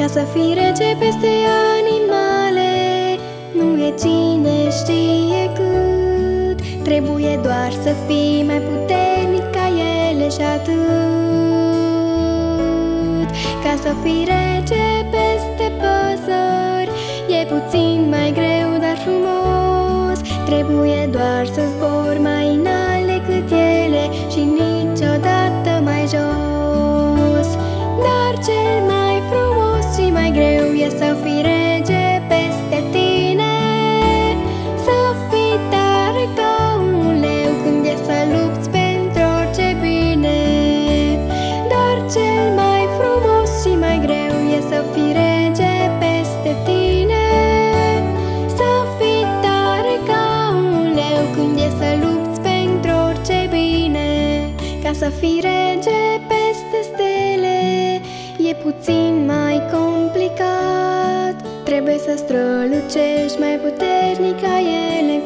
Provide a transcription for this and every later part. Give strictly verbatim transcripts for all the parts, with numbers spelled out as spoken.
Ca să fii rege peste animale, nu e cine știe cât. Trebuie doar să fii mai puternic ca ele și atât. Ca să fii rege peste păsări, e puțin mai greu, dar frumos. Trebuie doar să zbori mai înalt decât ele și niciodată mai jos. Dar cel mai frumos și mai greu e să fii rege peste tine. Să fii tare ca un leu când e să lupți pentru orice bine. Dar cel mai frumos și mai greu e să fii rege peste tine. Să fii tare ca un leu când e să lupți pentru orice bine. Ca să fii rege peste stele, e puțin mai complicat. Trebuie să strălucești mai puternic ca ele,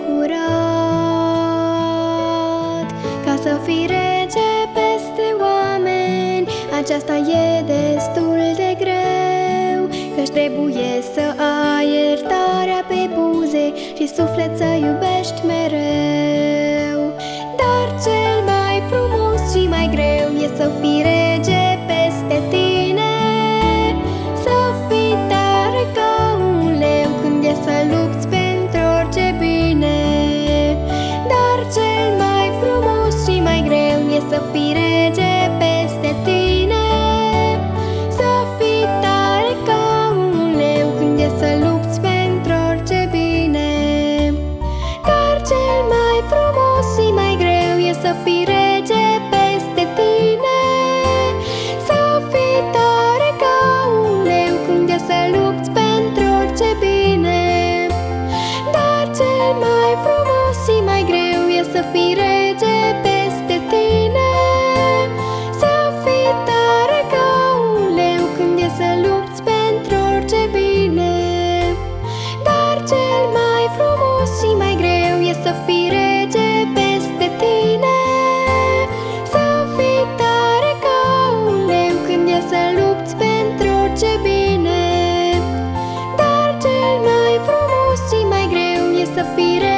curat. Ca să fii rege peste oameni, aceasta e destul de greu, căci trebuie să ai iertarea pe buze și suflet să iubești mereu. Dar cel mai frumos și mai greu e să fii rege peste tine. Să fii tare ca un leu când e să lupți pentru orice bine. Dar cel mai frumos și mai greu e să fii rege peste tine. Să fii tare ca un leu când e să lupți pentru orice bine. Dar cel mai frumos și mai greu e să fii rege peste tine. Să fii tare ca un leu când e să lupți pentru orice bine. Dar cel mai frumos și mai greu e să fii rege peste tine. Să fii tare ca un leu când e să lupți pentru orice bine. Dar cel mai frumos și mai greu e să fii rege peste tine. Să fii tare ca un leu când e să lupți pentru orice bine. Dar cel mai frumos și mai greu e să fii